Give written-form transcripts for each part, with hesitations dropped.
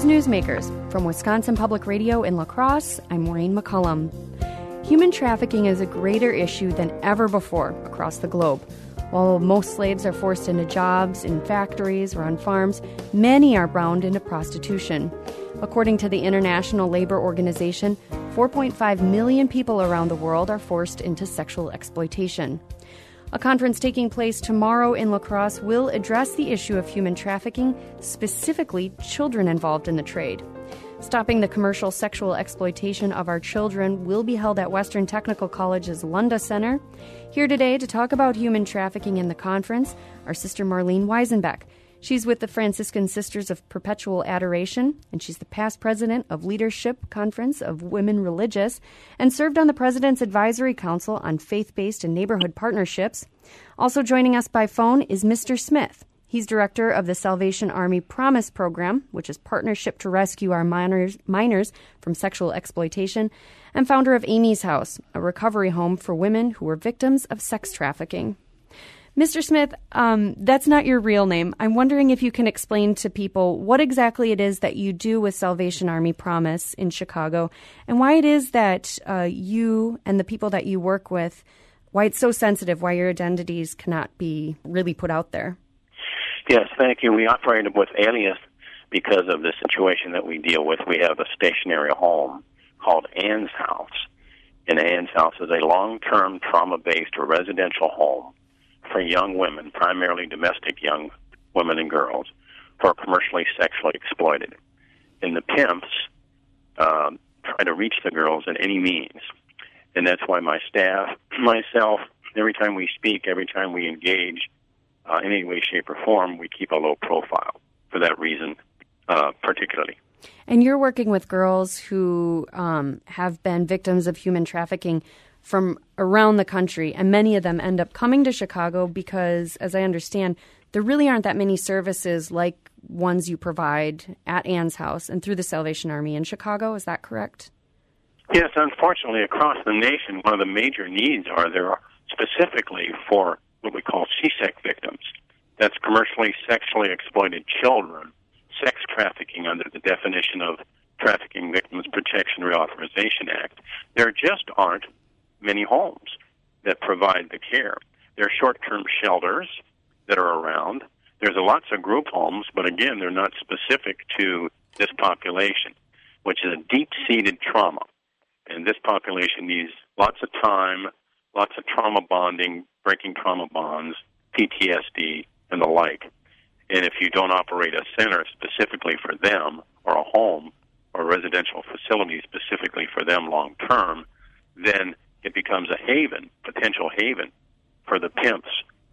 is Newsmakers. From Wisconsin Public Radio in La Crosse, I'm Maureen McCullum. Human trafficking is a greater issue than ever before across the globe. While most slaves are forced into jobs in factories or on farms, many are bound into prostitution. According to the International Labor Organization, 4.5 million people around the world are forced into sexual exploitation. A conference taking place tomorrow in La Crosse will address the issue of human trafficking, specifically children involved in the trade. Stopping the commercial sexual exploitation of our children will be held at Western Technical College's Lunda Center. Here today to talk about human trafficking in the conference are Sister Marlene Weisenbeck. She's with the Franciscan Sisters of Perpetual Adoration, and she's the past president of Leadership Conference of Women Religious, and served on the President's Advisory Council on Faith-Based and Neighborhood Partnerships. Also joining us by phone is Mr. Smith. He's director of the Salvation Army Promise Program, which is Partnership to Rescue Our Minors from Sexual Exploitation, and founder of Amy's House, a recovery home for women who were victims of sex trafficking. Mr. Smith, that's not your real name. I'm wondering if you can explain to people what exactly it is that you do with Salvation Army Promise in Chicago, and why it is that you and the people that you work with, why it's so sensitive, why your identities cannot be really put out there. Yes, thank you. We operate with Alias because of the situation that we deal with. We have a stationary home called Ann's House, and Ann's House is a long-term trauma-based or residential home for young women, primarily domestic young women and girls, who are commercially sexually exploited. And the pimps try to reach the girls in any means. And that's why my staff, myself, every time we speak, every time we engage in any way, shape, or form, we keep a low profile for that reason, particularly. And you're working with girls who have been victims of human trafficking from around the country, and many of them end up coming to Chicago because, as I understand, there really aren't that many services like ones you provide at Ann's House and through the Salvation Army in Chicago. Is that correct? Yes, unfortunately, across the nation, one of the major needs are specifically for what we call CSEC victims. That's commercially sexually exploited children, sex trafficking under the definition of Trafficking Victims Protection Reauthorization Act. There just aren't many homes that provide the care. There are short-term shelters that are around. There's lots of group homes, but again, they're not specific to this population, which is a deep-seated trauma. And this population needs lots of time, lots of trauma bonding, breaking trauma bonds, PTSD, and the like. And if you don't operate a center specifically for them, or a home, or a residential facility specifically for them long-term, then it becomes a haven, potential haven, for the pimps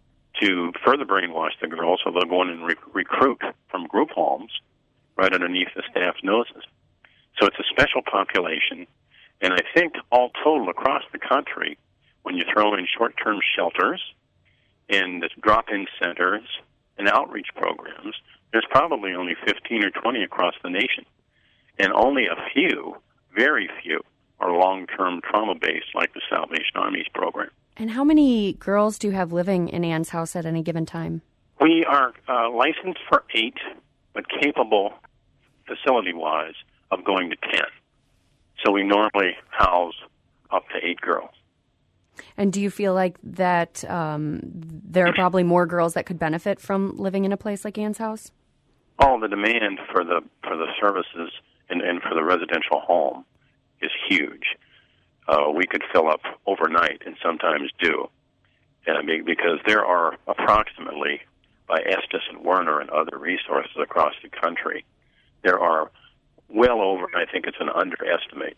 to further brainwash the girls, so they'll go in and recruit from group homes right underneath the staff's noses. So it's a special population, and I think all total across the country, when you throw in short-term shelters and drop-in centers and outreach programs, there's probably only 15 or 20 across the nation, and only a few, very few, are long-term trauma-based, like the Salvation Army's program. And how many girls do you have living in Ann's House at any given time? We are licensed for 8, but capable, facility-wise, of going to 10. So we normally house up to 8 girls. And do you feel like that there are probably more girls that could benefit from living in a place like Ann's House? Oh, the demand for the services and for the residential home is huge. We could fill up overnight, and sometimes do, because there are approximately, by Estes and Werner and other resources across the country, there are well over, I think it's an underestimate,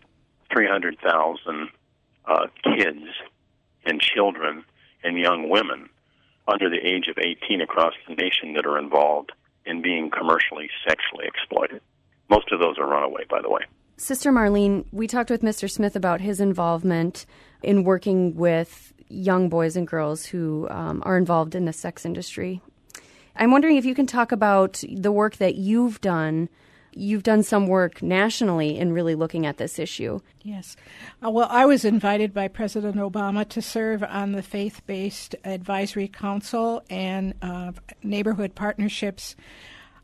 300,000 kids and children and young women under the age of 18 across the nation that are involved in being commercially sexually exploited. Most of those are runaway, by the way. Sister Marlene, we talked with Mr. Smith about his involvement in working with young boys and girls who are involved in the sex industry. I'm wondering if you can talk about the work that you've done. You've done some work nationally in really looking at this issue. Yes. Well, I was invited by President Obama to serve on the Faith-Based Advisory Council and Neighborhood Partnerships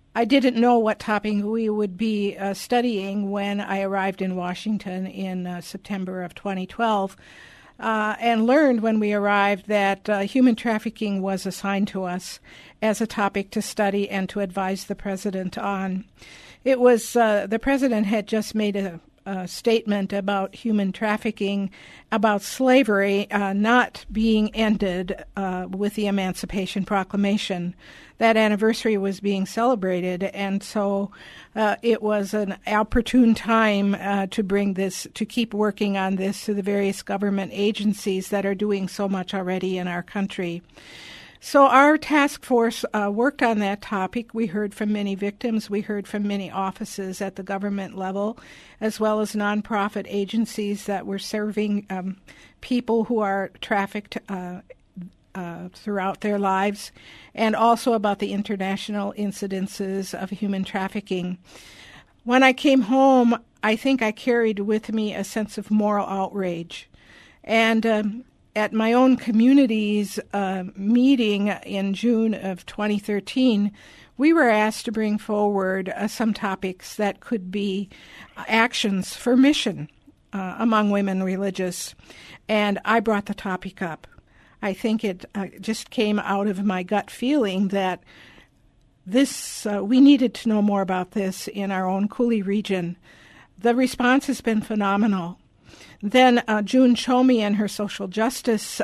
I didn't know what topic we would be studying when I arrived in Washington in September of 2012, and learned when we arrived that human trafficking was assigned to us as a topic to study and to advise the president on. It was the president had just made a statement about human trafficking, about slavery not being ended with the Emancipation Proclamation. That anniversary was being celebrated, and so it was an opportune time to bring this, to keep working on this to the various government agencies that are doing so much already in our country. So our task force worked on that topic. We heard from many victims. We heard from many offices at the government level, as well as nonprofit agencies that were serving people who are trafficked throughout their lives, and also about the international incidences of human trafficking. When I came home, I think I carried with me a sense of moral outrage. And at my own community's meeting in June of 2013, we were asked to bring forward some topics that could be actions for mission among women religious, and I brought the topic up. I think it just came out of my gut feeling that this we needed to know more about this in our own Cooley region. The response has been phenomenal. Then June Chomey and her social justice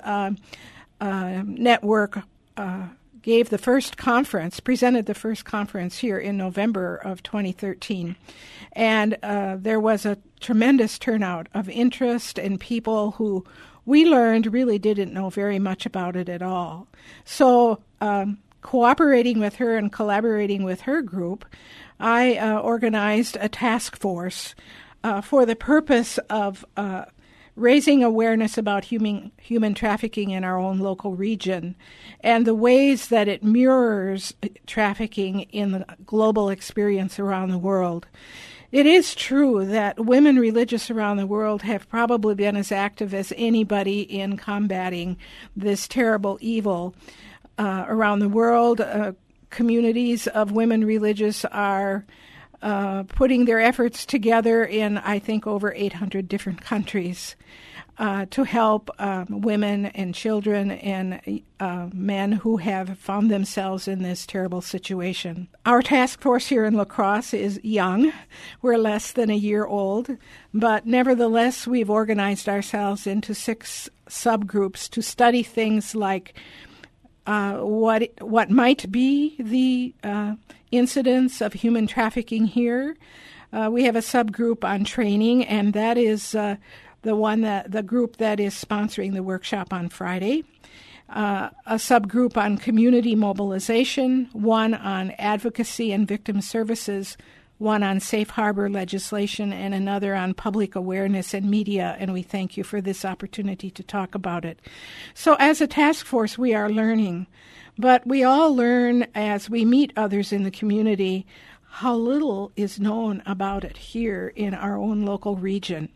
network gave the first conference, presented the first conference here in November of 2013. And there was a tremendous turnout of interest and people who we learned really didn't know very much about it at all. So cooperating with her and collaborating with her group, I organized a task force for the purpose of raising awareness about human trafficking in our own local region and the ways that it mirrors trafficking in the global experience around the world. It is true that women religious around the world have probably been as active as anybody in combating this terrible evil around the world. Communities of women religious are putting their efforts together in, I think, over 800 different countries to help women and children and men who have found themselves in this terrible situation. Our task force here in La Crosse is young. We're less than a year old, but nevertheless, we've organized ourselves into 6 subgroups to study things like what might be the incidence of human trafficking here. We have a subgroup on training, and that is the group that is sponsoring the workshop on Friday. A subgroup on community mobilization, one on advocacy and victim services, one on safe harbor legislation, and another on public awareness and media, and we thank you for this opportunity to talk about it. So as a task force, we are learning, but we all learn as we meet others in the community how little is known about it here in our own local region.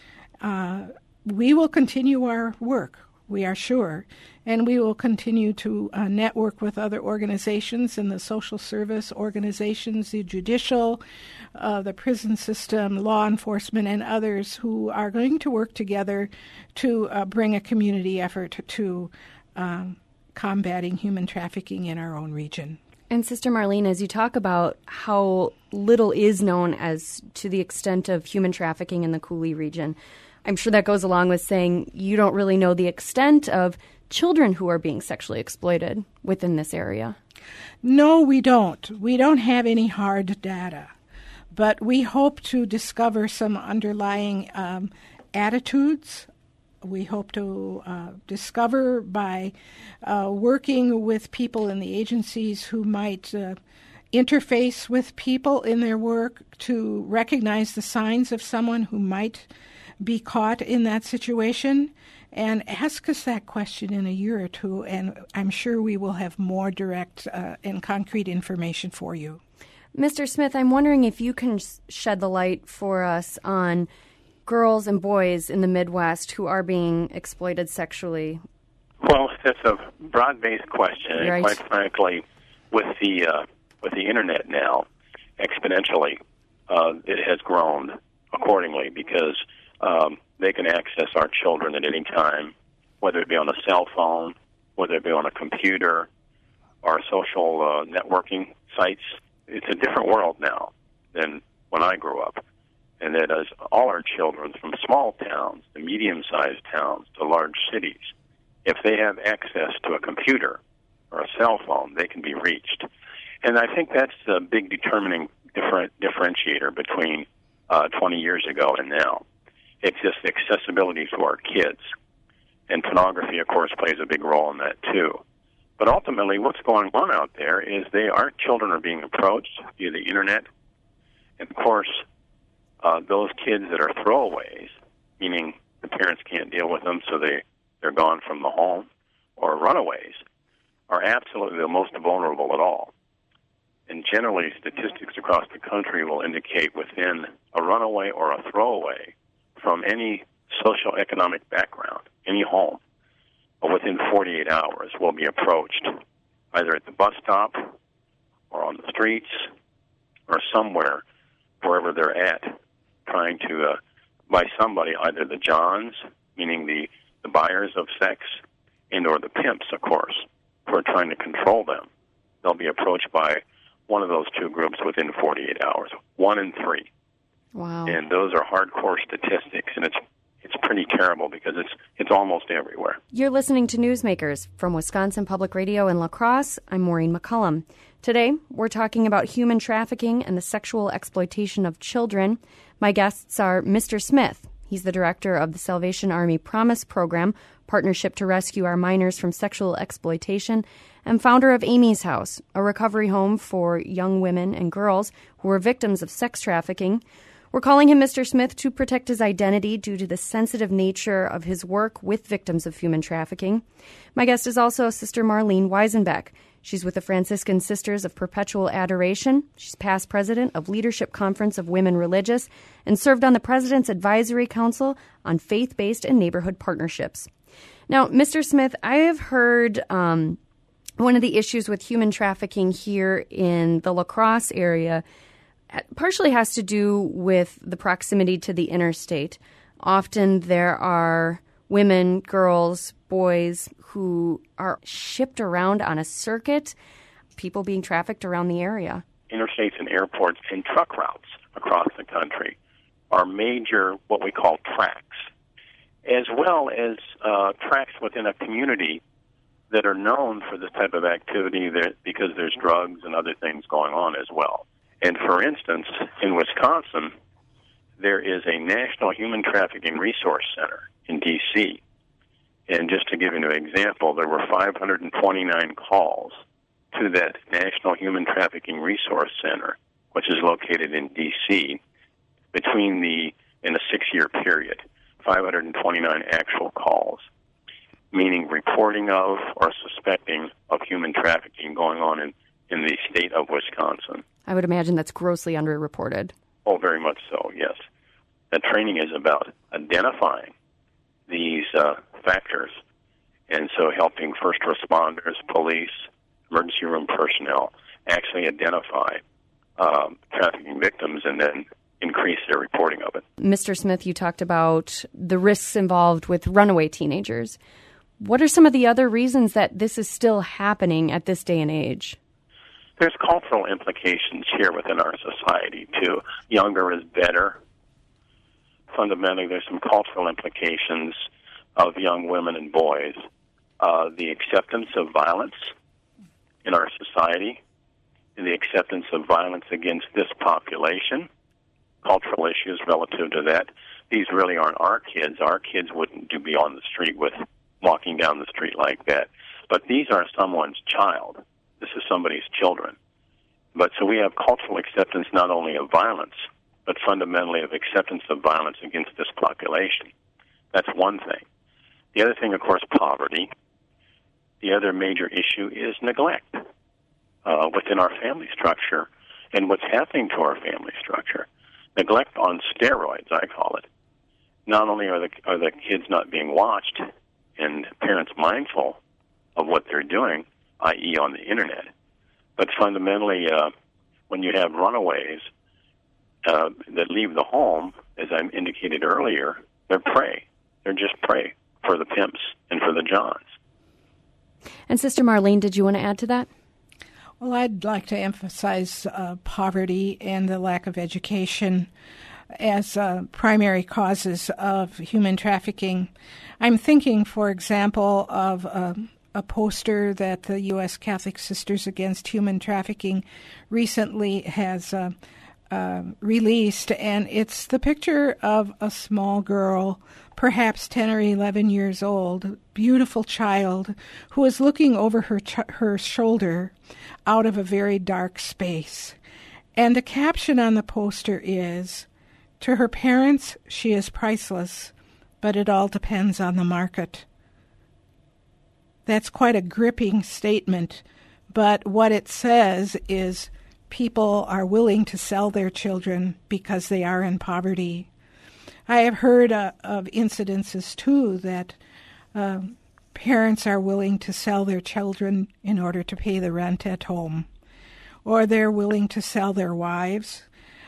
We will continue our work, we are sure, and we will continue to network with other organizations in the social service organizations, the judicial, the prison system, law enforcement, and others who are going to work together to bring a community effort to combating human trafficking in our own region. And Sister Marlene, as you talk about how little is known as to the extent of human trafficking in the Cooley region, I'm sure that goes along with saying you don't really know the extent of children who are being sexually exploited within this area. No, we don't. We don't have any hard data, but we hope to discover some underlying attitudes. We hope to discover by working with people in the agencies who might interface with people in their work to recognize the signs of someone who might be caught in that situation, and ask us that question in a year or two, and I'm sure we will have more direct and concrete information for you. Mr. Smith, I'm wondering if you can shed the light for us on girls and boys in the Midwest who are being exploited sexually. Well, that's a broad-based question, right. And quite frankly, with the with the Internet now, exponentially, it has grown accordingly because they can access our children at any time, whether it be on a cell phone, whether it be on a computer, or social networking sites. It's a different world now than when I grew up. And that is all our children, from small towns to medium-sized towns to large cities, if they have access to a computer or a cell phone, they can be reached. And I think that's the big determining differentiator between 20 years ago and now. It's just accessibility to our kids. And pornography, of course, plays a big role in that, too. But ultimately, what's going on out there is our children are being approached via the Internet. And, of course, those kids that are throwaways, meaning the parents can't deal with them, so they're gone from the home, or runaways, are absolutely the most vulnerable at all. And generally, statistics across the country will indicate within a runaway or a throwaway from any socioeconomic background, any home, within 48 hours will be approached, either at the bus stop or on the streets or somewhere, wherever they're at, trying to, by somebody, either the Johns, meaning the buyers of sex, and or the pimps, of course, who are trying to control them. They'll be approached by one of those two groups within 48 hours, 1 in 3. Wow. And those are hardcore statistics, and it's pretty terrible because it's almost everywhere. You're listening to Newsmakers from Wisconsin Public Radio in La Crosse. I'm Maureen McCullum. Today, we're talking about human trafficking and the sexual exploitation of children. My guests are Mr. Smith. He's the director of the Salvation Army Promise Program, Partnership to Rescue Our Minors from Sexual Exploitation, and founder of Amy's House, a recovery home for young women and girls who were victims of sex trafficking. We're calling him Mr. Smith to protect his identity due to the sensitive nature of his work with victims of human trafficking. My guest is also Sister Marlene Weisenbeck. She's with the Franciscan Sisters of Perpetual Adoration. She's past president of Leadership Conference of Women Religious and served on the President's Advisory Council on Faith-Based and Neighborhood Partnerships. Now, Mr. Smith, I have heard one of the issues with human trafficking here in the La Crosse area partially has to do with the proximity to the interstate. Often there are women, girls, boys who are shipped around on a circuit, people being trafficked around the area. Interstates and airports and truck routes across the country are major, what we call tracks, as well as tracks within a community that are known for this type of activity because there's drugs and other things going on as well. And for instance, in Wisconsin, there is a National Human Trafficking Resource Center in D.C. And just to give you an example, there were 529 calls to that National Human Trafficking Resource Center, which is located in D.C., in a 6-year period, 529 actual calls, meaning reporting of or suspecting of human trafficking going on in the state of Wisconsin. I would imagine that's grossly underreported. Oh, very much so, yes. The training is about identifying these factors, and so helping first responders, police, emergency room personnel actually identify trafficking victims and then increase their reporting of it. Mr. Smith, you talked about the risks involved with runaway teenagers. What are some of the other reasons that this is still happening at this day and age? There's cultural implications here within our society, too. Younger is better. Fundamentally, there's some cultural implications of young women and boys. The acceptance of violence in our society, and the acceptance of violence against this population, cultural issues relative to that. These really aren't our kids. Our kids wouldn't be on the street walking down the street like that. But these are someone's child. This is somebody's children. But so we have cultural acceptance not only of violence, but fundamentally of acceptance of violence against this population. That's one thing. The other thing, of course, poverty. The other major issue is neglect within our family structure and what's happening to our family structure. Neglect on steroids, I call it. Not only are the kids not being watched and parents mindful of what they're doing, i.e. on the Internet, But fundamentally, when you have runaways that leave the home, as I indicated earlier, they're prey. They're just prey for the pimps and for the Johns. And Sister Marlene, did you want to add to that? Well, I'd like to emphasize poverty and the lack of education as primary causes of human trafficking. I'm thinking, for example, of a poster that the U.S. Catholic Sisters Against Human Trafficking recently has released, and it's the picture of a small girl, perhaps 10 or 11 years old, beautiful child, who is looking over her shoulder out of a very dark space. And the caption on the poster is, "To her parents, she is priceless, but it all depends on the market." That's quite a gripping statement, but what it says is people are willing to sell their children because they are in poverty. I have heard of incidences, too, that parents are willing to sell their children in order to pay the rent at home, or they're willing to sell their wives.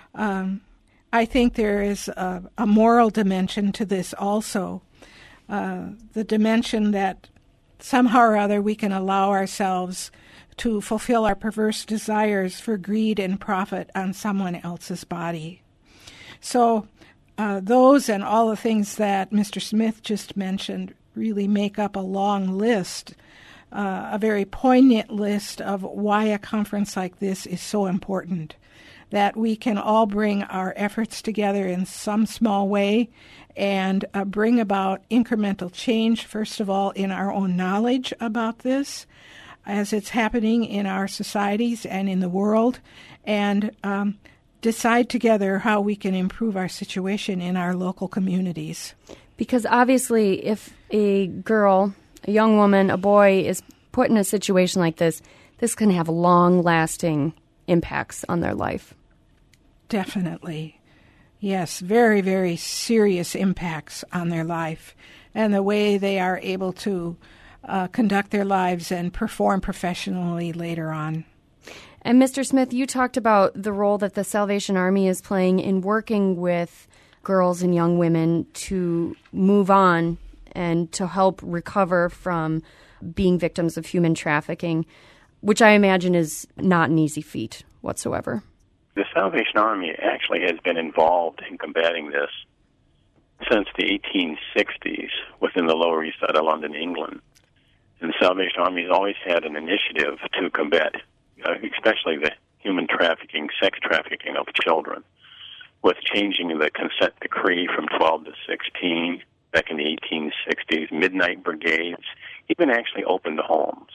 I think there is a moral dimension to this also, the dimension that somehow or other we can allow ourselves to fulfill our perverse desires for greed and profit on someone else's body. So those and all the things that Mr. Smith just mentioned really make up a long list, a very poignant list of why a conference like this is so important, that we can all bring our efforts together in some small way and bring about incremental change, first of all, in our own knowledge about this, as it's happening in our societies and in the world, and decide together how we can improve our situation in our local communities. Because obviously, if a girl, a young woman, a boy is put in a situation like this can have long-lasting impacts on their life. Definitely. Yes, very, very serious impacts on their life and the way they are able to conduct their lives and perform professionally later on. And Mr. Smith, you talked about the role that the Salvation Army is playing in working with girls and young women to move on and to help recover from being victims of human trafficking, which I imagine is not an easy feat whatsoever. The Salvation Army actually has been involved in combating this since the 1860s within the Lower East Side of London, England. And the Salvation Army has always had an initiative to combat, especially the human trafficking, sex trafficking of children, with changing the consent decree from 12 to 16 back in the 1860s, midnight brigades, even actually opened homes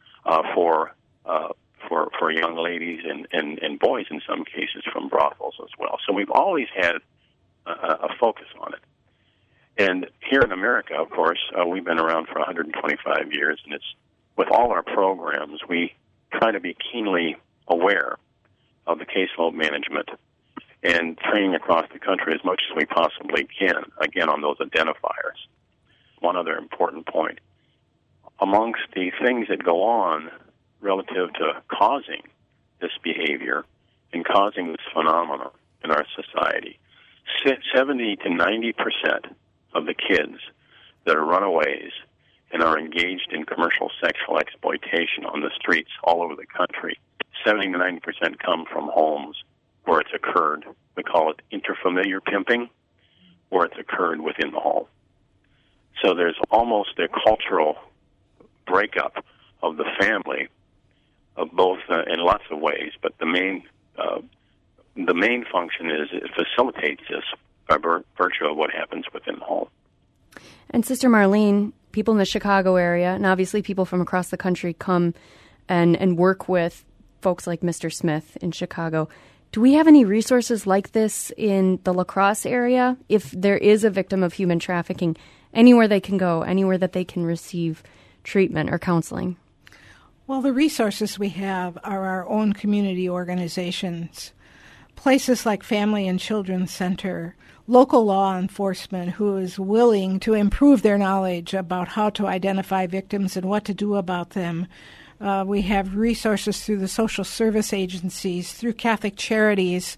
for young ladies and boys in some cases from brothels as well. So we've always had a focus on it. And here in America, of course, we've been around for 125 years, and it's with all our programs, we try to be keenly aware of the caseload management and training across the country as much as we possibly can, again, on those identifiers. One other important point. Amongst the things that go on relative to causing this behavior and causing this phenomenon in our society, 70 to 90% of the kids that are runaways and are engaged in commercial sexual exploitation on the streets all over the country, 70 to 90% come from homes where it's occurred. We call it interfamiliar pimping, where it's occurred within the home. So there's almost a cultural breakup of the family, of both in lots of ways, but the main function is it facilitates this by virtue of what happens within the home. And Sister Marlene, people in the Chicago area, and obviously people from across the country come and work with folks like Mr. Smith in Chicago. Do we have any resources like this in the La Crosse area? If there is a victim of human trafficking, anywhere they can go, anywhere that they can receive treatment or counseling? Well, the resources we have are our own community organizations, places like Family and Children's Center, local law enforcement who is willing to improve their knowledge about how to identify victims and what to do about them, We have resources through the social service agencies, through Catholic Charities,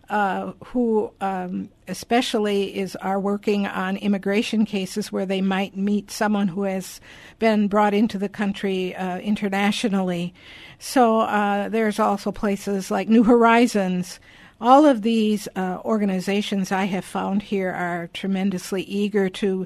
who especially are working on immigration cases where they might meet someone who has been brought into the country internationally. So there's also places like New Horizons. All of these organizations I have found here are tremendously eager to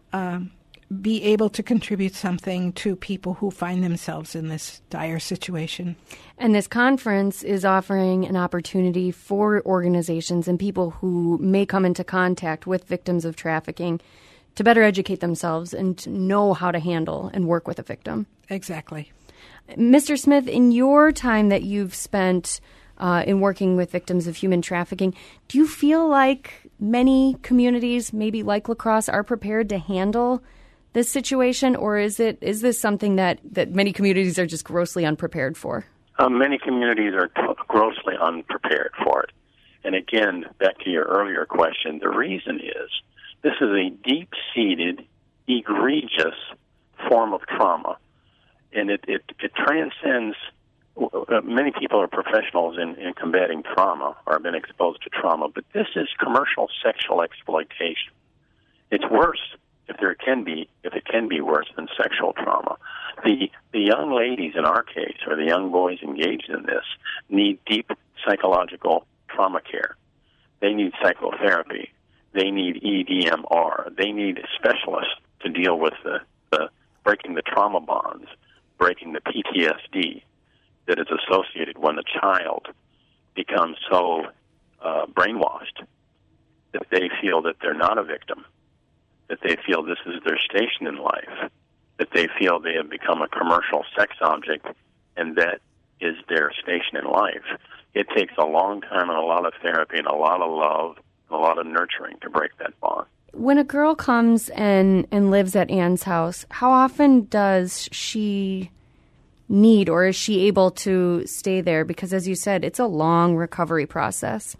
be able to contribute something to people who find themselves in this dire situation. And this conference is offering an opportunity for organizations and people who may come into contact with victims of trafficking to better educate themselves and to know how to handle and work with a victim. Exactly. Mr. Smith, in your time that you've spent in working with victims of human trafficking, do you feel like many communities, maybe like La Crosse, are prepared to handle this situation, or is this something that many communities are just grossly unprepared for? Many communities are grossly unprepared for it. And again, back to your earlier question, the reason is this is a deep-seated, egregious form of trauma, and it transcends. Many people are professionals in combating trauma or have been exposed to trauma, but this is commercial sexual exploitation. It's worse. If it can be worse than sexual trauma. The young ladies in our case, or the young boys engaged in this, need deep psychological trauma care. They need psychotherapy. They need EDMR. They need specialists to deal with the breaking the trauma bonds, breaking the PTSD that is associated when a child becomes so brainwashed that they feel that they're not a victim, that they feel this is their station in life, that they feel they have become a commercial sex object, and that is their station in life. It takes a long time and a lot of therapy and a lot of love and a lot of nurturing to break that bond. When a girl comes and lives at Anne's house, how often does she need, or is she able to stay there? Because as you said, it's a long recovery process.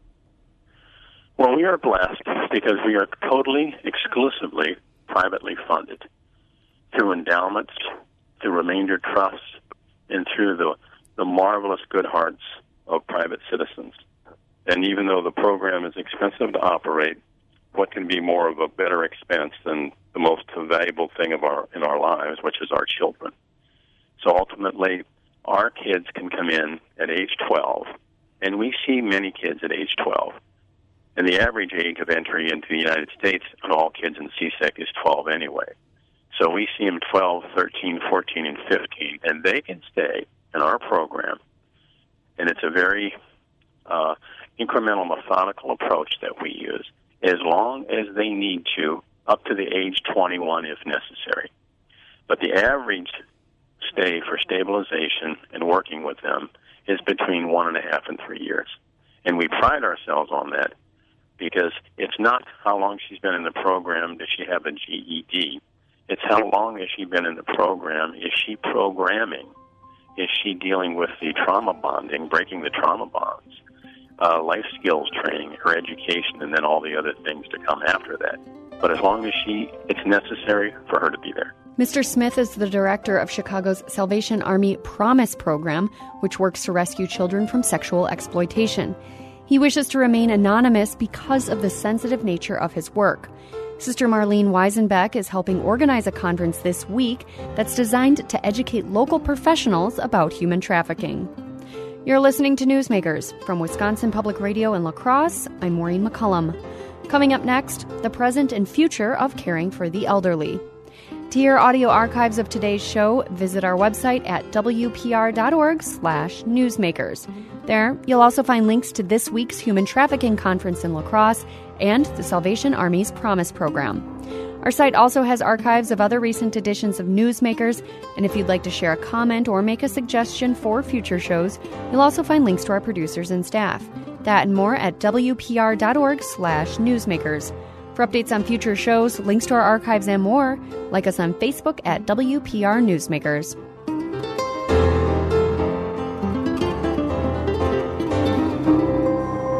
Well, we are blessed because we are totally, exclusively privately funded through endowments, through remainder trusts, and through the marvelous good hearts of private citizens. And even though the program is expensive to operate, what can be more of a better expense than the most valuable thing in our lives, which is our children? So ultimately, our kids can come in at age 12, and we see many kids at age 12. And the average age of entry into the United States on all kids in CSEC is 12 anyway. So we see them 12, 13, 14, and 15, and they can stay in our program. And it's a very incremental, methodical approach that we use, as long as they need to, up to the age 21 if necessary. But the average stay for stabilization and working with them is between 1.5 and 3 years. And we pride ourselves on that because it's not how long she's been in the program, does she have a GED. It's how long has she been in the program, is she programming, is she dealing with the trauma bonding, breaking the trauma bonds, life skills training, her education, and then all the other things to come after that. But as long as it's necessary for her to be there. Mr. Smith is the director of Chicago's Salvation Army Promise program, which works to rescue children from sexual exploitation. He wishes to remain anonymous because of the sensitive nature of his work. Sister Marlene Weisenbeck is helping organize a conference this week that's designed to educate local professionals about human trafficking. You're listening to Newsmakers from Wisconsin Public Radio in La Crosse. I'm Maureen McCullum. Coming up next, the present and future of caring for the elderly. To hear audio archives of today's show, visit our website at wpr.org/newsmakers. There, you'll also find links to this week's Human Trafficking Conference in La Crosse and the Salvation Army's Promise program. Our site also has archives of other recent editions of Newsmakers, and if you'd like to share a comment or make a suggestion for future shows, you'll also find links to our producers and staff. That and more at wpr.org/newsmakers. For updates on future shows, links to our archives, and more, like us on Facebook at WPR Newsmakers.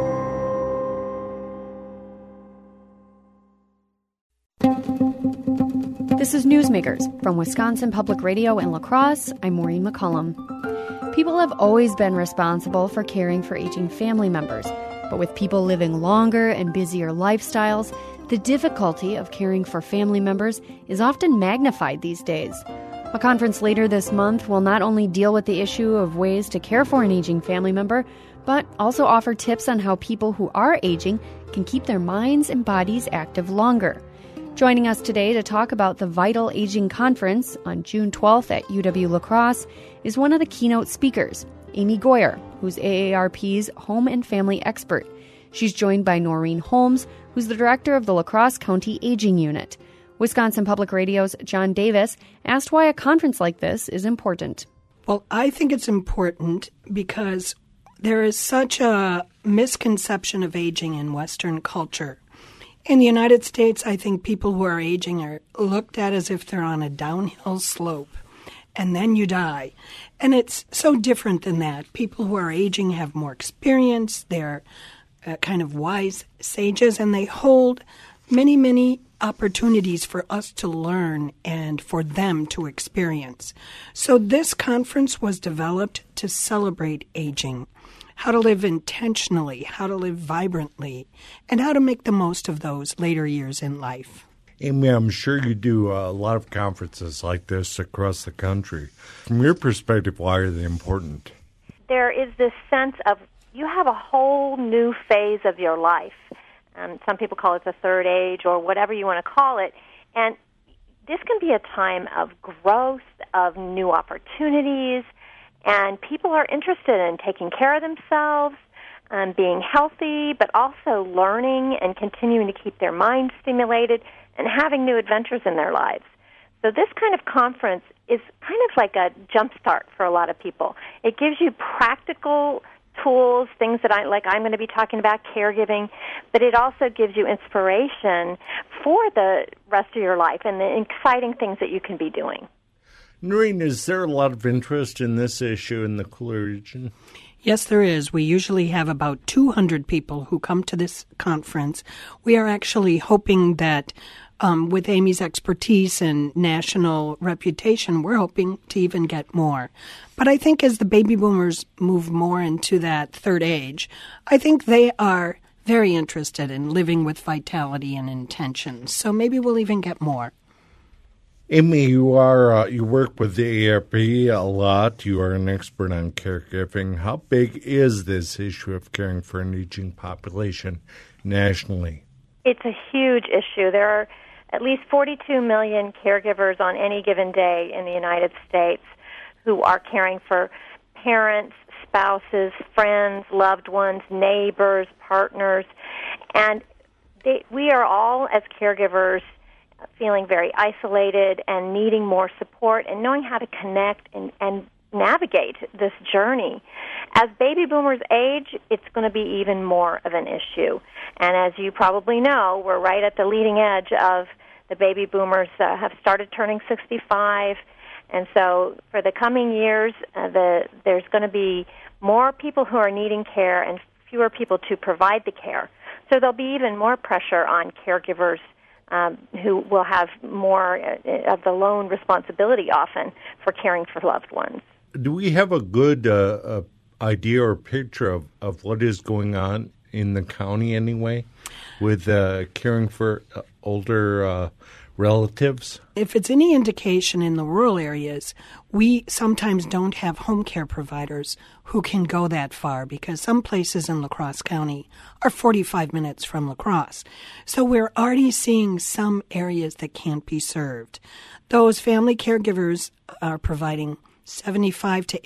The This is Newsmakers from Wisconsin Public Radio in La Crosse. I'm Maureen McCullum. People have always been responsible for caring for aging family members, but with people living longer and busier lifestyles, the difficulty of caring for family members is often magnified these days. A conference later this month will not only deal with the issue of ways to care for an aging family member, but also offer tips on how people who are aging can keep their minds and bodies active longer. Joining us today to talk about the Vital Aging Conference on June 12th at UW La Crosse is one of the keynote speakers, Amy Goyer, who's AARP's home and family expert. She's joined by Noreen Holmes, who's the director of the La Crosse County Aging Unit. Wisconsin Public Radio's John Davis asked why a conference like this is important. Well, I think it's important because there is such a misconception of aging in Western culture. In the United States, I think people who are aging are looked at as if they're on a downhill slope, and then you die. And it's so different than that. People who are aging have more experience, they're kind of wise sages, and they hold many, many opportunities for us to learn and for them to experience. So this conference was developed to celebrate aging, how to live intentionally, how to live vibrantly, and how to make the most of those later years in life. Amy, I'm sure you do a lot of conferences like this across the country. From your perspective, why are they important? There is this sense of you have a whole new phase of your life. Some people call it the third age or whatever you want to call it. And this can be a time of growth, of new opportunities, and people are interested in taking care of themselves, being healthy, but also learning and continuing to keep their minds stimulated and having new adventures in their lives. So this kind of conference is kind of like a jump start for a lot of people. It gives you practical tools, things that I'm going to be talking about, caregiving, but it also gives you inspiration for the rest of your life and the exciting things that you can be doing. Noreen, is there a lot of interest in this issue in the Cooler region? Yes, there is. We usually have about 200 people who come to this conference. We are actually hoping that with Amy's expertise and national reputation, we're hoping to even get more. But I think as the baby boomers move more into that third age, I think they are very interested in living with vitality and intention. So maybe we'll even get more. Amy, you work with the AARP a lot. You are an expert on caregiving. How big is this issue of caring for an aging population nationally? It's a huge issue. There are at least 42 million caregivers on any given day in the United States who are caring for parents, spouses, friends, loved ones, neighbors, partners. And we are all, as caregivers, feeling very isolated and needing more support and knowing how to connect and navigate this journey. As baby boomers age, it's going to be even more of an issue. And as you probably know, we're right at the leading edge of the baby boomers have started turning 65. And so for the coming years, there's going to be more people who are needing care and fewer people to provide the care. So there'll be even more pressure on caregivers who will have more of the lone responsibility often for caring for loved ones. Do we have a good idea or picture of what is going on in the county anyway with caring for older relatives? If it's any indication in the rural areas, we sometimes don't have home care providers who can go that far because some places in La Crosse County are 45 minutes from La Crosse. So we're already seeing some areas that can't be served. Those family caregivers are providing 75 to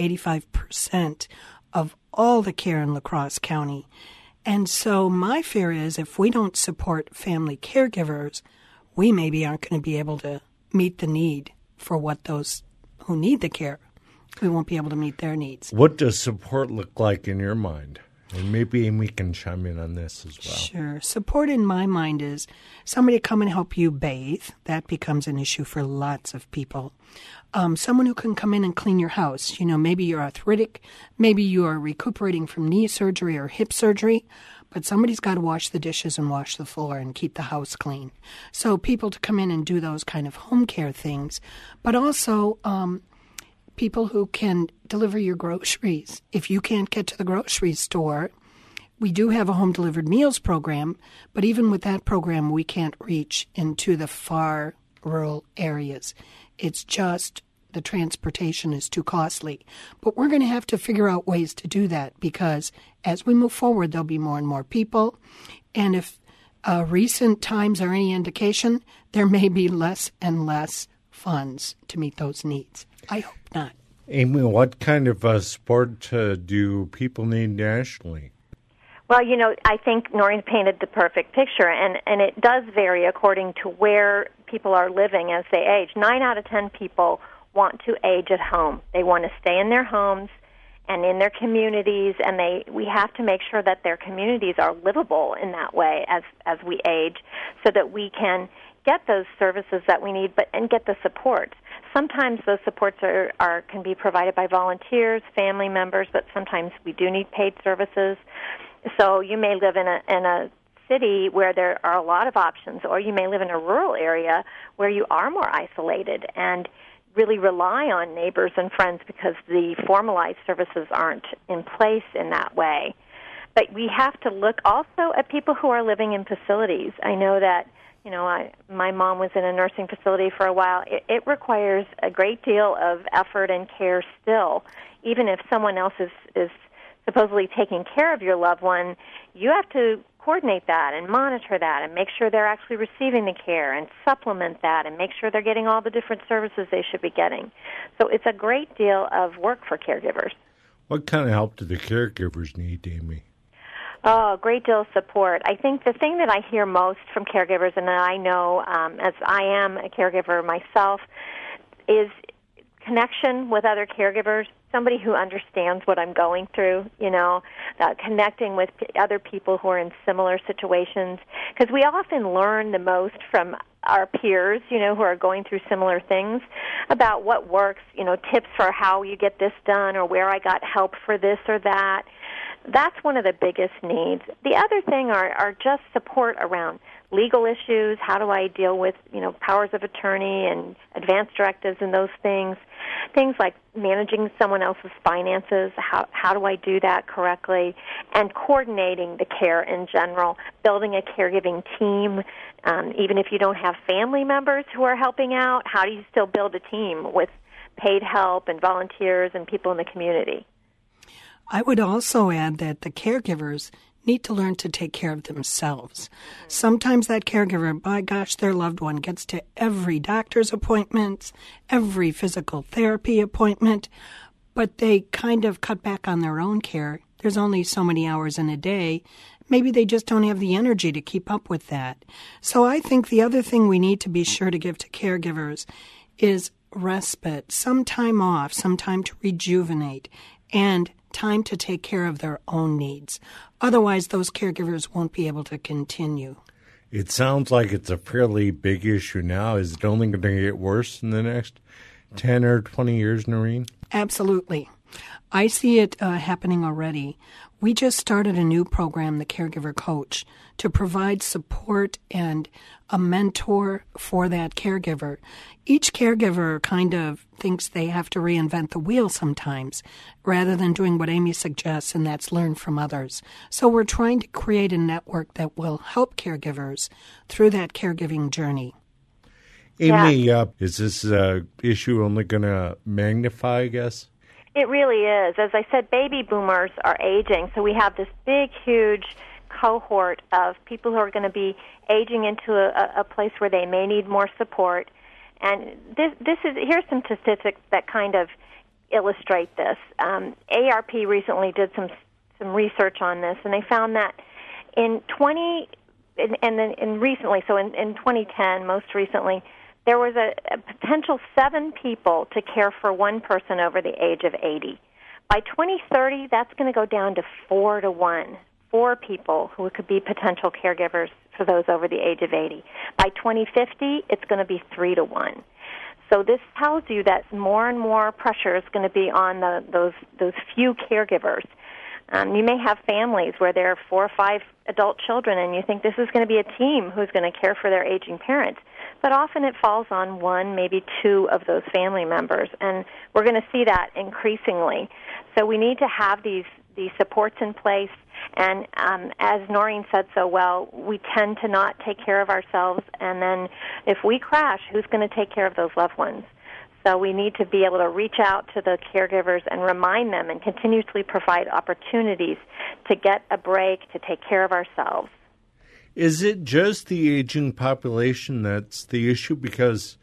85% of all the care in La Crosse County. And so my fear is if we don't support family caregivers, we maybe aren't going to be able to meet the need for what those who need the care. We won't be able to meet their needs. What does support look like in your mind? And maybe Amy can chime in on this as well. Sure. Support in my mind is somebody to come and help you bathe. That becomes an issue for lots of people. Someone who can come in and clean your house. You know, maybe you're arthritic. Maybe you are recuperating from knee surgery or hip surgery. but somebody's got to wash the dishes and wash the floor and keep the house clean. So people to come in and do those kind of home care things, but also people who can deliver your groceries. If you can't get to the grocery store, we do have a home delivered meals program, but even with that program, we can't reach into the far rural areas. It's just the transportation is too costly. But we're going to have to figure out ways to do that, because as we move forward, there'll be more and more people. And if recent times are any indication, there may be less and less funds to meet those needs. I hope not. Amy, what kind of support do people need nationally? Well, I think Noreen's painted the perfect picture, and it does vary according to where people are living as they age. 9 out of 10 people want to age at home. They want to stay in their homes and in their communities, and we have to make sure that their communities are livable in that way as we age, so that we can get those services that we need and get the support. Sometimes those supports can be provided by volunteers, family members, but sometimes we do need paid services. So you may live in a city where there are a lot of options, or you may live in a rural area where you are more isolated and really rely on neighbors and friends because the formalized services aren't in place in that way. But we have to look also at people who are living in facilities. I know that, my mom was in a nursing facility for a while. It requires a great deal of effort and care still. Even if someone else is supposedly taking care of your loved one, you have to coordinate that and monitor that and make sure they're actually receiving the care and supplement that and make sure they're getting all the different services they should be getting. So it's a great deal of work for caregivers. What kind of help do the caregivers need, Amy? Oh, a great deal of support. I think the thing that I hear most from caregivers, and that I know as I am a caregiver myself, is connection with other caregivers, somebody who understands what I'm going through, connecting with other people who are in similar situations. Because we often learn the most from our peers, who are going through similar things about what works, tips for how you get this done or where I got help for this or that. That's one of the biggest needs. The other thing are just support around legal issues. How do I deal with, powers of attorney and advance directives and those things? Things like managing someone else's finances. How do I do that correctly? And coordinating the care in general, building a caregiving team. Even if you don't have family members who are helping out, how do you still build a team with paid help and volunteers and people in the community? I would also add that the caregivers need to learn to take care of themselves. Sometimes that caregiver, by gosh, their loved one gets to every doctor's appointment, every physical therapy appointment, but they kind of cut back on their own care. There's only so many hours in a day. Maybe they just don't have the energy to keep up with that. So I think the other thing we need to be sure to give to caregivers is respite, some time off, some time to rejuvenate, and time to take care of their own needs. Otherwise, those caregivers won't be able to continue. It sounds like it's a fairly big issue now. Is it only going to get worse in the next 10 or 20 years, Noreen? Absolutely. I see it happening already. We just started a new program, the Caregiver Coach, to provide support and a mentor for that caregiver. Each caregiver kind of thinks they have to reinvent the wheel sometimes, rather than doing what Amy suggests, and that's learn from others. So we're trying to create a network that will help caregivers through that caregiving journey. Amy, is this issue only going to magnify, I guess? It really is. As I said, baby boomers are aging, so we have this big, huge cohort of people who are going to be aging into a place where they may need more support. And here's some statistics that kind of illustrate this. ARP recently did some research on this, and they found that in 2010, most recently, there was a potential 7 people to care for one person over the age of 80. By 2030, that's going to go down to 4 to 1. 4 people who could be potential caregivers for those over the age of 80. By 2050, it's going to be 3 to 1. So this tells you that more and more pressure is going to be on those few caregivers. You may have families where there are 4 or 5 adult children, and you think this is going to be a team who's going to care for their aging parents. But often it falls on 1, maybe 2 of those family members, and we're going to see that increasingly. So we need to have these supports in place, and as Noreen said so well, we tend to not take care of ourselves, and then if we crash, who's going to take care of those loved ones? So we need to be able to reach out to the caregivers and remind them and continuously provide opportunities to get a break, to take care of ourselves. Is it just the aging population that's the issue? Because,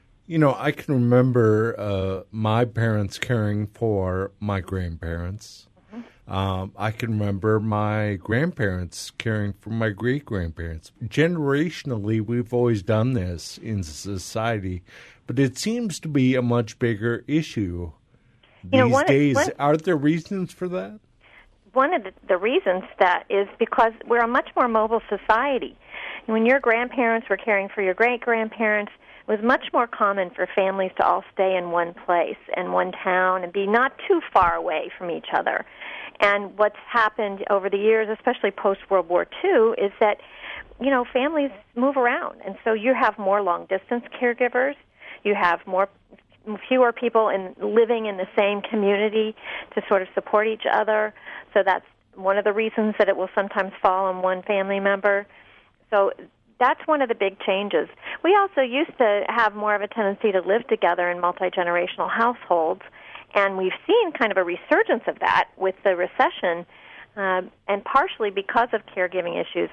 I can remember my parents caring for my grandparents. Mm-hmm. I can remember my grandparents caring for my great-grandparents. Generationally, we've always done this in society, but it seems to be a much bigger issue these days. Are there reasons for that? One of the reasons that is because we're a much more mobile society. When your grandparents were caring for your great-grandparents, it was much more common for families to all stay in one place, in one town, and be not too far away from each other. And what's happened over the years, especially post-World War II, is that, families move around. And so you have more long-distance caregivers. You have fewer people living in the same community to sort of support each other. So that's one of the reasons that it will sometimes fall on one family member. So that's one of the big changes. We also used to have more of a tendency to live together in multi-generational households, and we've seen kind of a resurgence of that with the recession, and partially because of caregiving issues.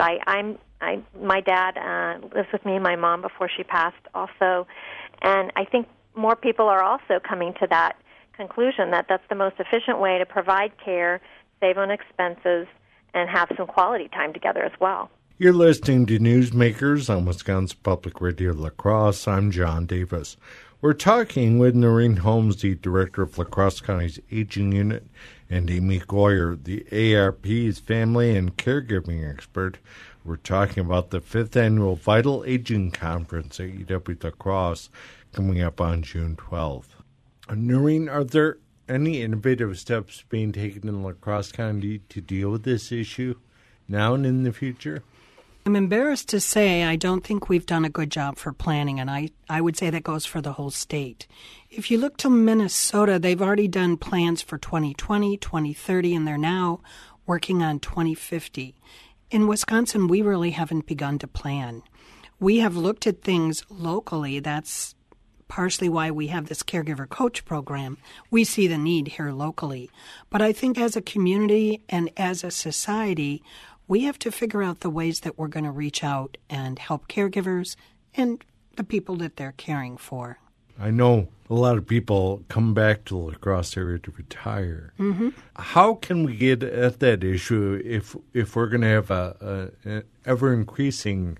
My dad lives with me and my mom before she passed also, and I think more people are also coming to that conclusion that that's the most efficient way to provide care, save on expenses, and have some quality time together as well. You're listening to Newsmakers on Wisconsin Public Radio La Crosse. I'm John Davis. We're talking with Noreen Holmes, the director of La Crosse County's Aging Unit, and Amy Goyer, the AARP's family and caregiving expert. We're talking about the 5th Annual Vital Aging Conference at UW La Crosse coming up on June 12th. Noreen, are there any innovative steps being taken in La Crosse County to deal with this issue now and in the future? I'm embarrassed to say I don't think we've done a good job for planning, and I would say that goes for the whole state. If you look to Minnesota, they've already done plans for 2020, 2030, and they're now working on 2050. In Wisconsin, we really haven't begun to plan. We have looked at things locally. That's partially why we have this caregiver coach program. We see the need here locally. But I think as a community and as a society, we have to figure out the ways that we're going to reach out and help caregivers and the people that they're caring for. I know a lot of people come back to the La Crosse area to retire. Mm-hmm. How can we get at that issue if we're going to have an ever-increasing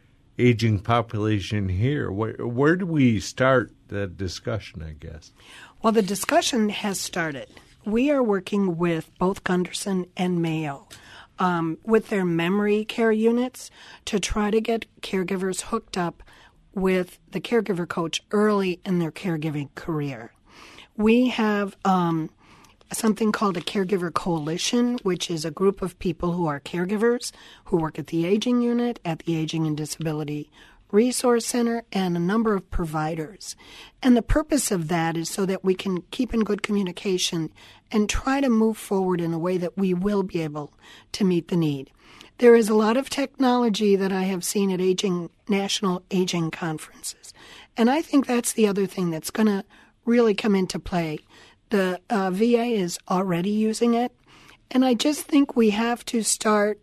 aging population here? Where do we start that discussion, I guess? Well, the discussion has started. We are working with both Gunderson and Mayo with their memory care units to try to get caregivers hooked up with the caregiver coach early in their caregiving career. We have something called a caregiver coalition, which is a group of people who are caregivers who work at the aging unit, at the Aging and Disability Resource Center, and a number of providers. And the purpose of that is so that we can keep in good communication and try to move forward in a way that we will be able to meet the need. There is a lot of technology that I have seen at national aging conferences. And I think that's the other thing that's going to really come into play. The VA is already using it. And I just think we have to start,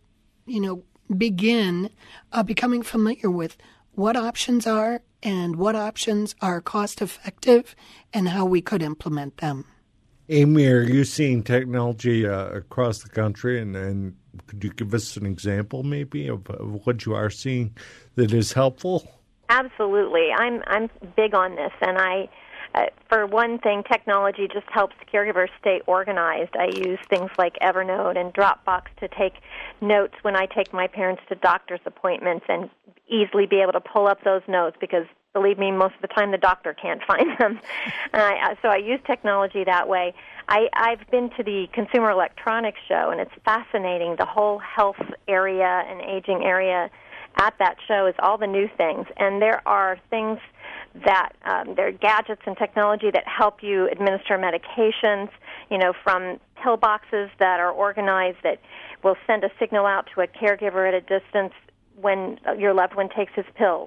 begin becoming familiar with what options are and what options are cost effective and how we could implement them. Amy, are you seeing technology across the country, and could you give us an example maybe of what you are seeing that is helpful? Absolutely. I'm big on this, and for one thing, technology just helps caregivers stay organized. I use things like Evernote and Dropbox to take notes when I take my parents to doctor's appointments and easily be able to pull up those notes because, believe me, most of the time the doctor can't find them. So I use technology that way. I've been to the Consumer Electronics Show, and it's fascinating. The whole health area and aging area at that show is all the new things. And there are things that, there are gadgets and technology that help you administer medications, from pill boxes that are organized that will send a signal out to a caregiver at a distance when your loved one takes his pills,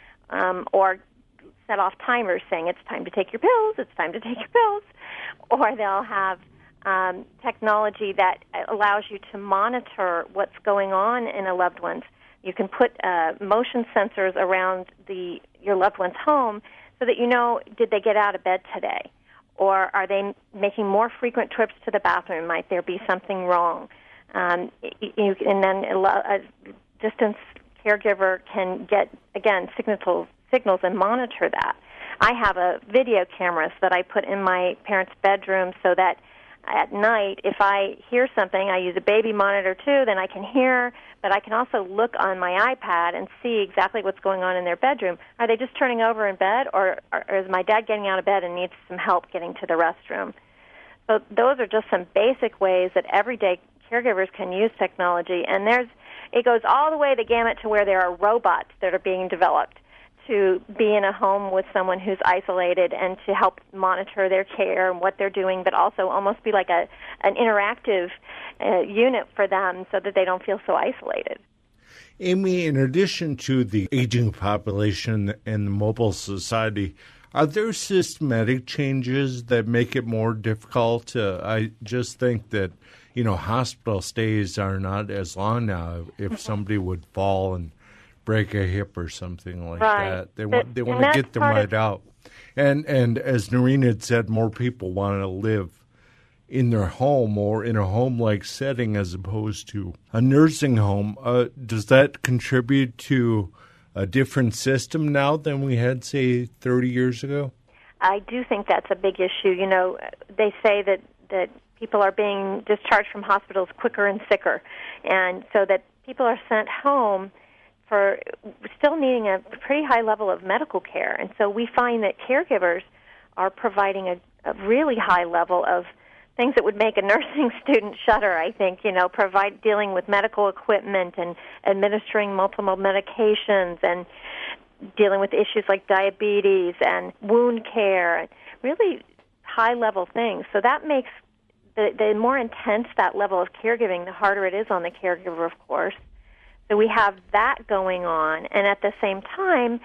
or set off timers saying it's time to take your pills, it's time to take your pills. Or they'll have technology that allows you to monitor what's going on in a loved one's. You can put motion sensors around your loved one's home so that you know, did they get out of bed today? Or are they making more frequent trips to the bathroom? Might there be something wrong? And then a distance caregiver can get, again, signals and monitor that. I have a video cameras that I put in my parents' bedroom so that at night, if I hear something, I use a baby monitor too, then I can hear, but I can also look on my iPad and see exactly what's going on in their bedroom. Are they just turning over in bed, or is my dad getting out of bed and needs some help getting to the restroom? So those are just some basic ways that everyday caregivers can use technology, and it goes all the way the gamut to where there are robots that are being developed to be in a home with someone who's isolated and to help monitor their care and what they're doing, but also almost be like an interactive unit for them so that they don't feel so isolated. Amy, in addition to the aging population and the mobile society, are there systematic changes that make it more difficult? I just think that, hospital stays are not as long now. If somebody would fall and break a hip or something like that, they want to get them right out. And as Noreen had said, more people want to live in their home or in a home-like setting as opposed to a nursing home. Does that contribute to a different system now than we had, say, 30 years ago? I do think that's a big issue. They say that people are being discharged from hospitals quicker and sicker, and so that people are sent home for still needing a pretty high level of medical care. And so we find that caregivers are providing a really high level of things that would make a nursing student shudder, I think, dealing with medical equipment and administering multiple medications and dealing with issues like diabetes and wound care, really high-level things. So that makes the more intense that level of caregiving, the harder it is on the caregiver, of course. So we have that going on, and at the same time,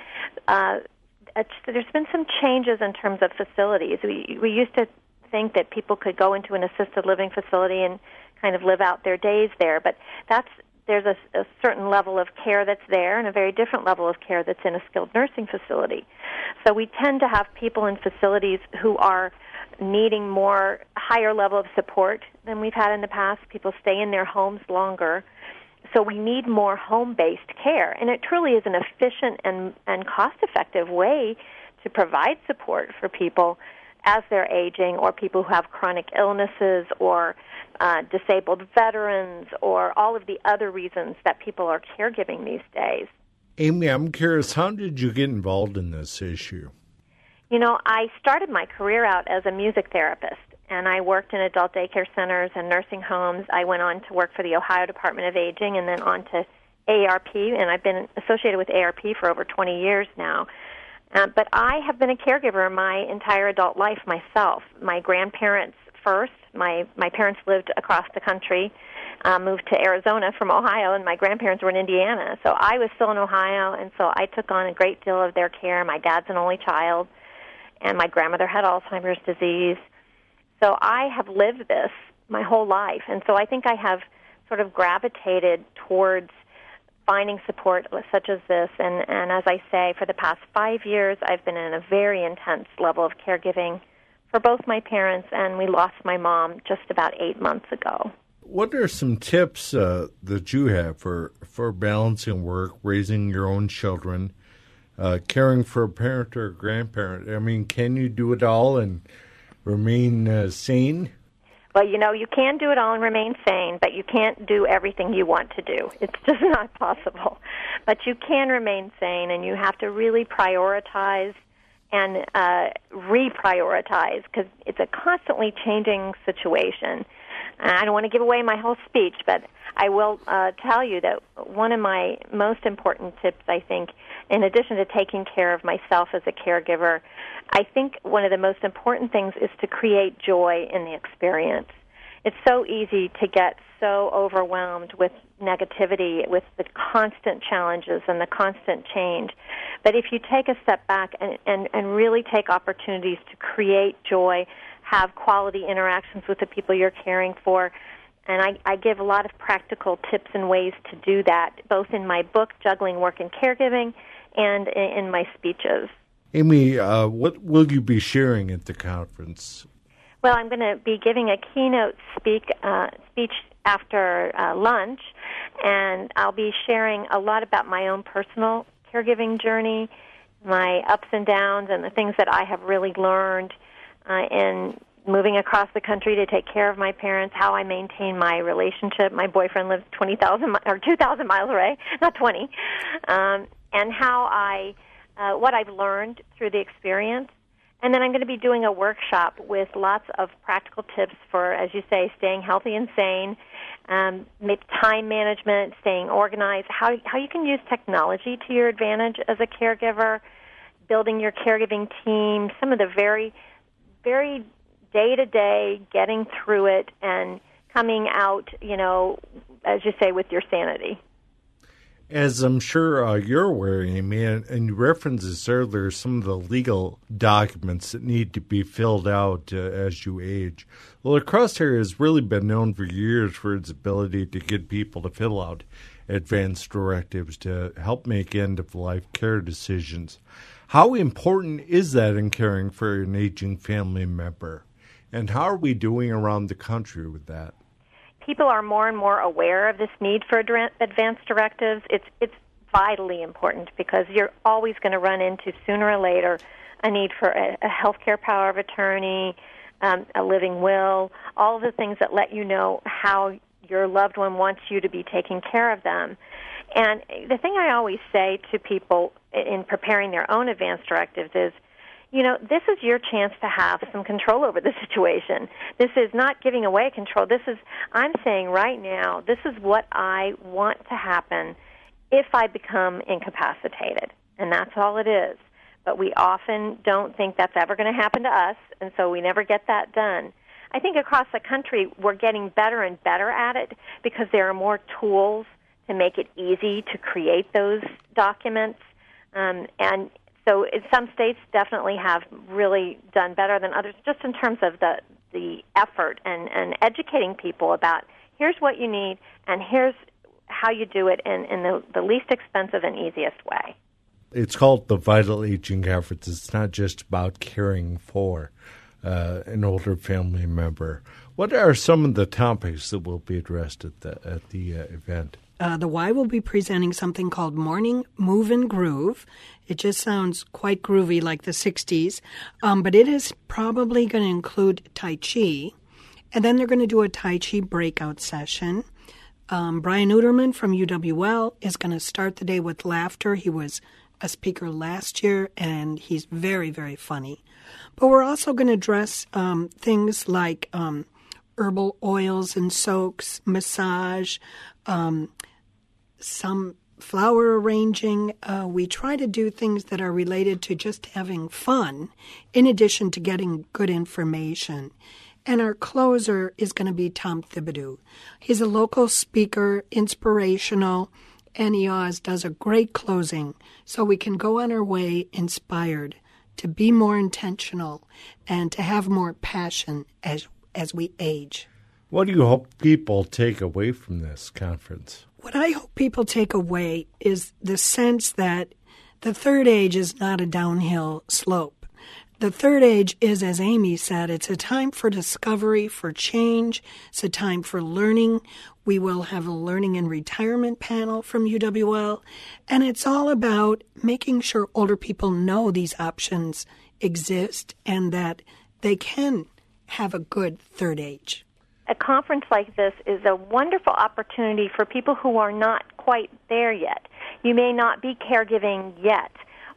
there's been some changes in terms of facilities. We used to think that people could go into an assisted living facility and kind of live out their days there, but there's a certain level of care that's there and a very different level of care that's in a skilled nursing facility. So we tend to have people in facilities who are needing higher level of support than we've had in the past. People stay in their homes longer. So we need more home-based care, and it truly is an efficient and cost-effective way to provide support for people as they're aging, or people who have chronic illnesses, or disabled veterans, or all of the other reasons that people are caregiving these days. Amy, I'm curious, how did you get involved in this issue? I started my career out as a music therapist, and I worked in adult daycare centers and nursing homes. I went on to work for the Ohio Department of Aging and then on to AARP, and I've been associated with AARP for over 20 years now. But I have been a caregiver my entire adult life myself. My grandparents first. My parents lived across the country, moved to Arizona from Ohio, and my grandparents were in Indiana. So I was still in Ohio, and so I took on a great deal of their care. My dad's an only child, and my grandmother had Alzheimer's disease. So I have lived this my whole life, and so I think I have sort of gravitated towards finding support such as this. And as I say, for the past 5 years, I've been in a very intense level of caregiving for both my parents, and we lost my mom just about 8 months ago. What are some tips that you have for balancing work, raising your own children, caring for a parent or a grandparent? I mean, can you do it all and remain sane? Well, you can do it all and remain sane, but you can't do everything you want to do. It's just not possible. But you can remain sane, and you have to really prioritize and reprioritize, because it's a constantly changing situation. I don't want to give away my whole speech, but I will tell you that one of my most important tips, I think, in addition to taking care of myself as a caregiver, I think one of the most important things is to create joy in the experience. It's so easy to get so overwhelmed with negativity, with the constant challenges and the constant change. But if you take a step back and really take opportunities to create joy, have quality interactions with the people you're caring for, and I give a lot of practical tips and ways to do that, both in my book, Juggling Work and Caregiving, and in my speeches. Amy, what will you be sharing at the conference? Well, I'm going to be giving a keynote speech after lunch, and I'll be sharing a lot about my own personal caregiving journey, my ups and downs, and the things that I have really learned in moving across the country to take care of my parents, how I maintain my relationship. My boyfriend lives 2,000 miles away, not 20, and how what I've learned through the experience. And then I'm going to be doing a workshop with lots of practical tips for, as you say, staying healthy and sane, time management, staying organized, how you can use technology to your advantage as a caregiver, building your caregiving team, some of the very, very day-to-day, getting through it and coming out, as you say, with your sanity. As I'm sure you're aware, Amy, and you referenced this earlier, some of the legal documents that need to be filled out as you age. Well, La Crosse area has really been known for years for its ability to get people to fill out advance directives to help make end-of-life care decisions. How important is that in caring for an aging family member? And how are we doing around the country with that? People are more and more aware of this need for advance directives. It's vitally important because you're always going to run into, sooner or later, a need for a healthcare power of attorney, a living will, all of the things that let you know how your loved one wants you to be taking care of them. And the thing I always say to people in preparing their own advance directives is, this is your chance to have some control over the situation. This is not giving away control. I'm saying right now, this is what I want to happen if I become incapacitated. And that's all it is. But we often don't think that's ever going to happen to us, and so we never get that done. I think across the country, we're getting better and better at it because there are more tools to make it easy to create those documents. And so some states definitely have really done better than others, just in terms of the effort and educating people about here's what you need and here's how you do it in the least expensive and easiest way. It's called the Vital Aging Conference. It's not just about caring for an older family member. What are some of the topics that will be addressed at the event? The Y will be presenting something called Morning Move and Groove. It just sounds quite groovy, like the 60s, but it is probably going to include Tai Chi, and then they're going to do a Tai Chi breakout session. Brian Uterman from UWL is going to start the day with laughter. He was a speaker last year, and he's very, very funny. But we're also going to address things like herbal oils and soaks, massage, some flower arranging. We try to do things that are related to just having fun, in addition to getting good information. And our closer is going to be Tom Thibodeau. He's a local speaker, inspirational, and he always does a great closing so we can go on our way inspired to be more intentional and to have more passion as we age. What do you hope people take away from this conference? What I hope people take away is the sense that the third age is not a downhill slope. The third age is, as Amy said, it's a time for discovery, for change. It's a time for learning. We will have a learning and retirement panel from UWL, and it's all about making sure older people know these options exist and that they can have a good third age. A conference like this is a wonderful opportunity for people who are not quite there yet. You may not be caregiving yet,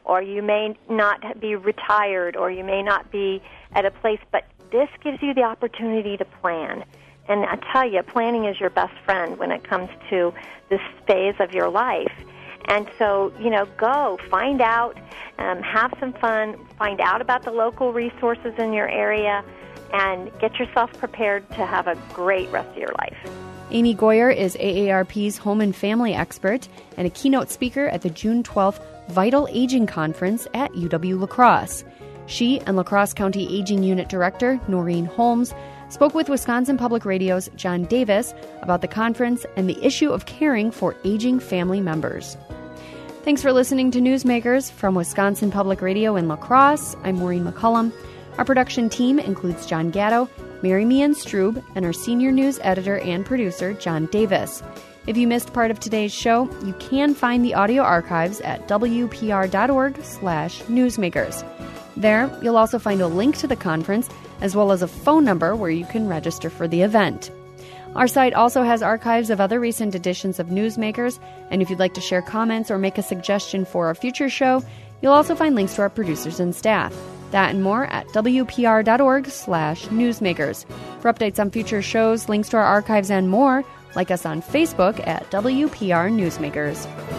or you may not be retired, or you may not be at a place, but this gives you the opportunity to plan. And I tell you, planning is your best friend when it comes to this phase of your life. And so, go, find out, have some fun, find out about the local resources in your area, and get yourself prepared to have a great rest of your life. Amy Goyer is AARP's home and family expert and a keynote speaker at the June 12th Vital Aging Conference at UW-La Crosse. She and La Crosse County Aging Unit Director Noreen Holmes spoke with Wisconsin Public Radio's John Davis about the conference and the issue of caring for aging family members. Thanks for listening to Newsmakers from Wisconsin Public Radio in La Crosse. I'm Maureen McCullum. Our production team includes John Gatto, Mary Meehan Strube, and our senior news editor and producer, John Davis. If you missed part of today's show, you can find the audio archives at wpr.org/newsmakers. There, you'll also find a link to the conference, as well as a phone number where you can register for the event. Our site also has archives of other recent editions of Newsmakers, and if you'd like to share comments or make a suggestion for a future show, you'll also find links to our producers and staff. That and more at wpr.org/newsmakers. For updates on future shows, links to our archives, and more, like us on Facebook at WPR Newsmakers.